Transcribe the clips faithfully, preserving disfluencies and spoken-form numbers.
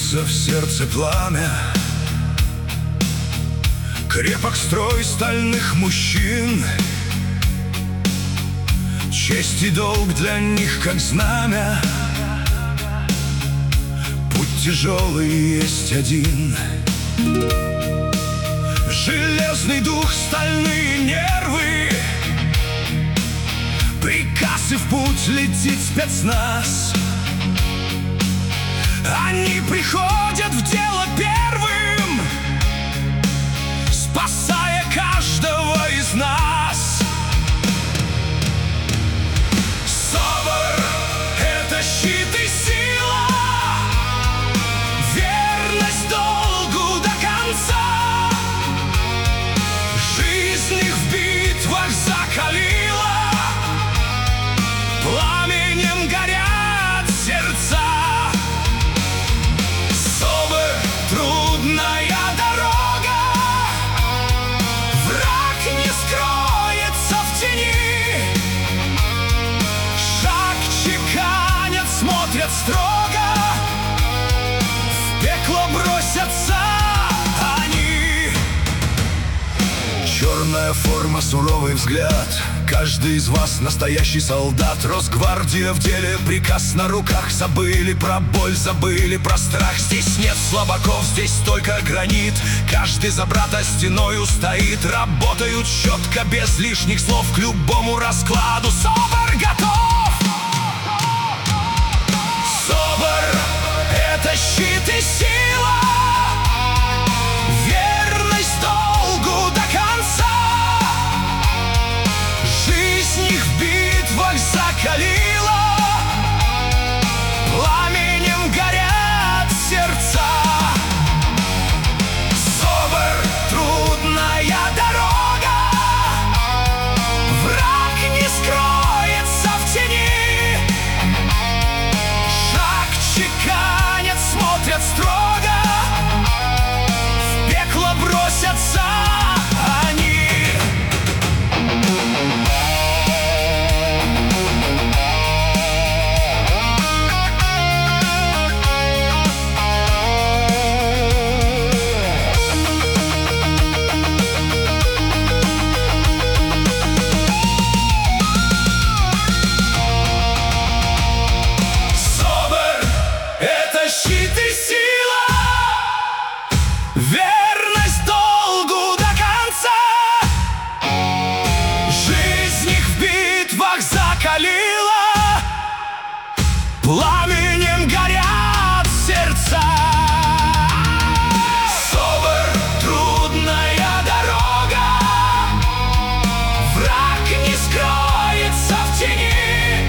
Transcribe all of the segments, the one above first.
Бьется в сердце пламя, крепок строй стальных мужчин. Честь и долг для них как знамя, путь тяжелый есть один. Железный дух, стальные нервы, приказ и в путь летит спецназ. Они приходят в дело первым, спасая каждого из нас. СОБР — это щит и сила, верность долгу до конца. Жизнь их в битвах закалила, пламенем горят сердца. Трудная дорога, враг не скроется в тени. Шаг чеканят, смотрят строго, в пекло бросятся они. Черная форма, суровый взгляд, каждый из вас настоящий солдат. Росгвардия в деле, приказ на руках. Забыли про боль, забыли про страх. Здесь нет слабаков, здесь только гранит. Каждый за брата стеною стоит. Работают четко, без лишних слов, к любому раскладу. СОБР готов! СОБР — это щит и сила, верность долгу до конца. Жизнь их в битвах закалила, пламенем горят сердца. СОБР — трудная дорога, враг не скроется в тени. Шаг чеканят, смотрят строго, в пекло бросятся они. Щит и сила, верность долгу до конца. Жизнь их в битвах закалила, пламенем горят сердца. СОБР — трудная дорога, враг не скроется в тени.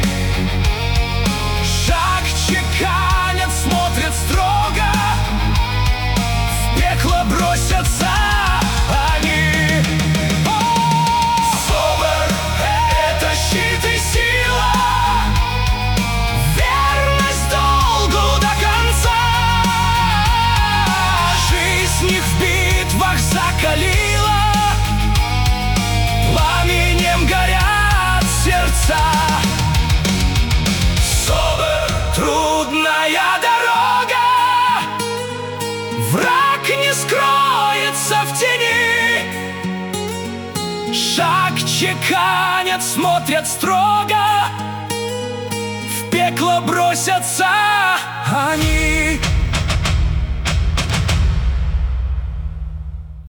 Шаг чеканят, смотрят строго, в пекло бросятся они. СОБР — это щит и сила, верность долгу до конца. Жизнь их в битвах закалила, пламенем горят сердца. СОБР — трудная дорога, враг не скроется в тени. Шаг чеканят, смотрят строго, в пекло бросятся